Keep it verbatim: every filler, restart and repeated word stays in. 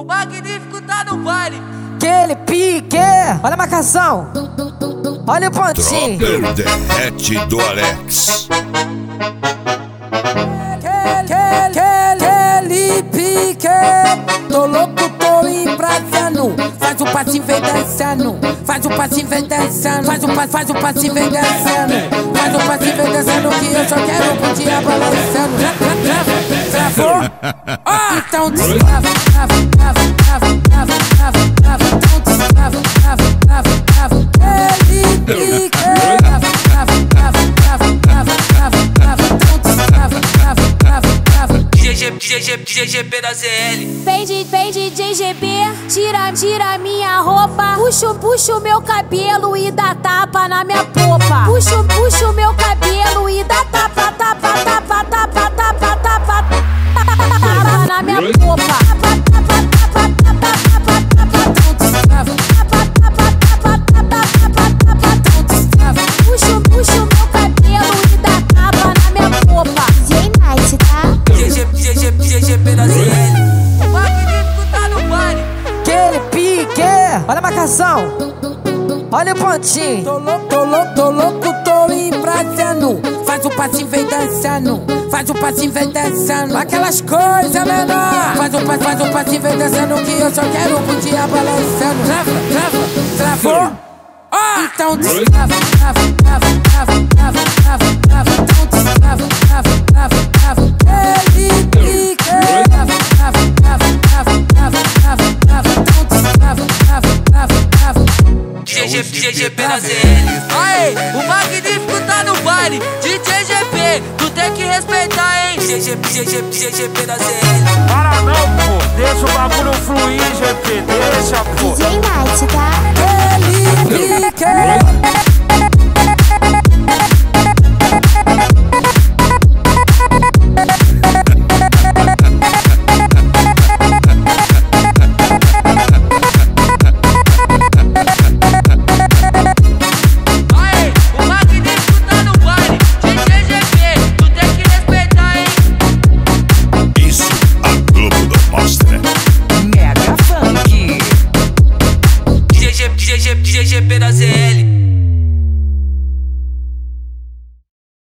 O Magnífico tá no baile. Aquele pique, olha a marcação, olha o pontinho. Dropper derrete do Alex. Aquele pique, tô louco, tô embrasando. Faz o passinho, vem dançando. Faz o passinho, vem dançando. Faz o passinho, faz o passinho, vem dançando. Faz o passinho, vem dançando, que eu só quero curtir a balançando. Travou? Ah, então destrava, trava, trava, trava, trava, trava, trava. Então destrava, trava, trava, trava. Aquele pique, trava, trava, trava, trava, trava, trava, trava. Então destrava, trava, trava, trava. G G, G G, G G P da Z L. Vem de, vem de G G B, tira, tira minha roupa. Puxo, puxo meu cabelo e dá tapa na minha popa. Puxo, puxo meu cabelo e dá tapa, tapa, tapa, tapa, tapa, tapa, tapa na minha popa. Puxo, puxo meu cabelo e dá tapa na minha popa. G-Night, tá? G G, G G, G G P da Z L. O Magnífico tá no baile. Aquele pique, olha a marcação, olha o pontinho. Tô louco, tô louco, tô louco, tô embrasando. Faz o passinho, vem dançando. Faz o passinho, vem dançando. Aquelas coisas menor. Faz o passinho, faz o passinho, vem dançando, que eu só quero curtir a balançando. Trava, trava, travou? Ah, então destrava, trava, trava, trava, trava, trava, trava. Então destrava, trava, trava, trava. Ele pique, trava, trava, trava, trava, trava, trava, trava. Então destrava, trava, trava, trava. G G, G G P da Z L. Aê, o Magnífico tá no baile. D J G P, tu tem que respeitar, hein? G G, G G, G G P da Z L. Para não, pô, deixa